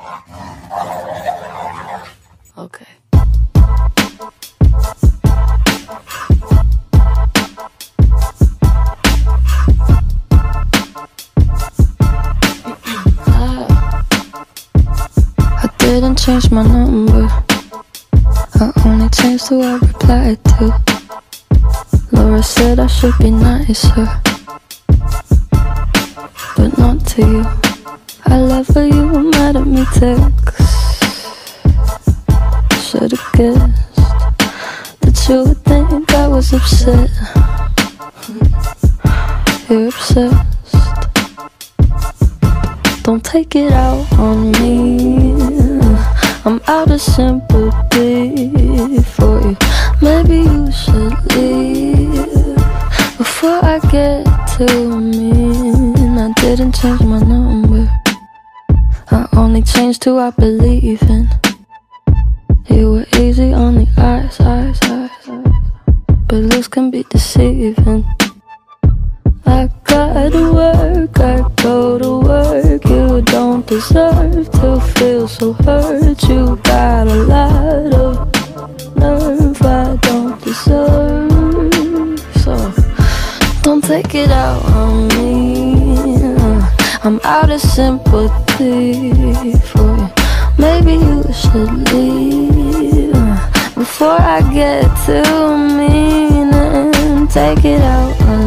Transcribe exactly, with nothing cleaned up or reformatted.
Okay. I didn't change my number, I only changed who I replied to. Laura said I should be nicer, but not to you. I love how you were mad at me text. Should've guessed that you would think I was upset. You're obsessed. Don't take it out on me, I'm out of sympathy for you. Maybe you should leave before I get too mean. I didn't change my number, I only changed who I believe in. You were easy on the eyes, eyes, eyes, eyes, but looks can be deceiving. I gotta work, I go to work. You don't deserve to feel so hurt. You got a lot of nerve I don't deserve. So don't take it out on me, I'm out of sympathy for you. Maybe you should leave before I get too mean and take it out on